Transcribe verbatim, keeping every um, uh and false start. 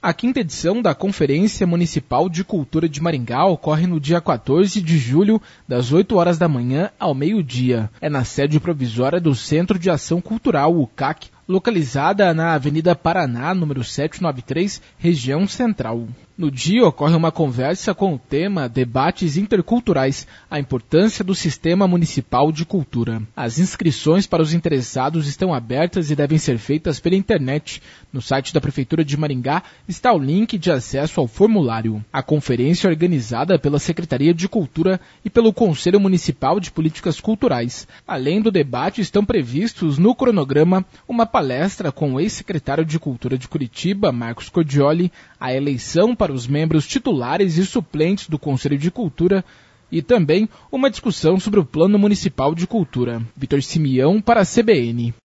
A quinta edição da Conferência Municipal de Cultura de Maringá ocorre no dia quatorze de julho, das oito horas da manhã ao meio-dia. É na sede provisória do Centro de Ação Cultural, o C A C, localizada na Avenida Paraná, número setecentos e noventa e três, região central. No dia ocorre uma conversa com o tema Debates Interculturais, a importância do Sistema Municipal de Cultura. As inscrições para os interessados estão abertas e devem ser feitas pela internet. No site da Prefeitura de Maringá está o link de acesso ao formulário. A conferência é organizada pela Secretaria de Cultura e pelo Conselho Municipal de Políticas Culturais. Além do debate, estão previstos no cronograma uma palestra com o ex-secretário de Cultura de Curitiba, Marcos Cordioli, a eleição para os membros titulares e suplentes do Conselho de Cultura e também uma discussão sobre o Plano Municipal de Cultura. Vitor Simeão para a C B N.